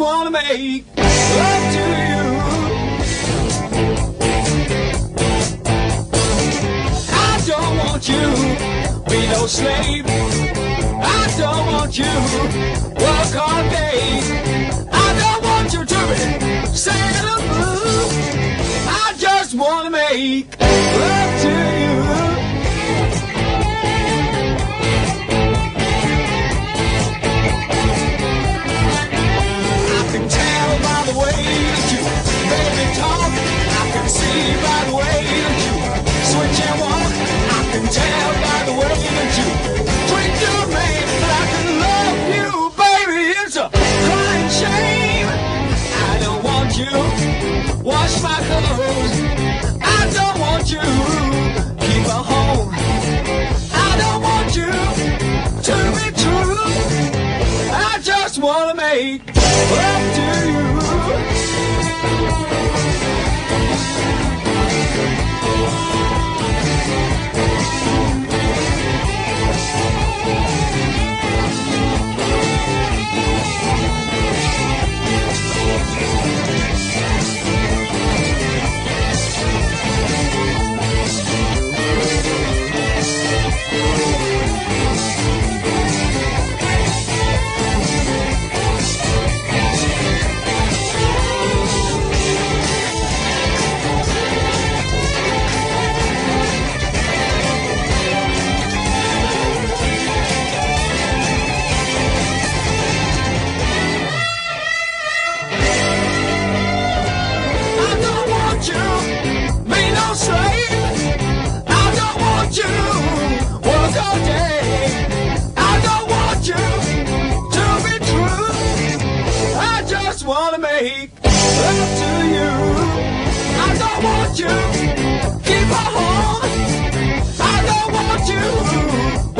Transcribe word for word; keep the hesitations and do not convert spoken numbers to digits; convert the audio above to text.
wanna make love to you. I don't want you be no slave. I don't want you work all day. I don't want you to be Sailor Moon. I just wanna make love to you. I can tell by the way that you baby talk. I can see by the way that you switch and walk. I can tell by the way that you treat your man that I can love you, baby. It's a crying shame. I don't want you wash my clothes. I don't want you keep a home. I don't want you to be true. I just wanna make love to you. Wanna make love to you. I don't want you keep a home. I don't want you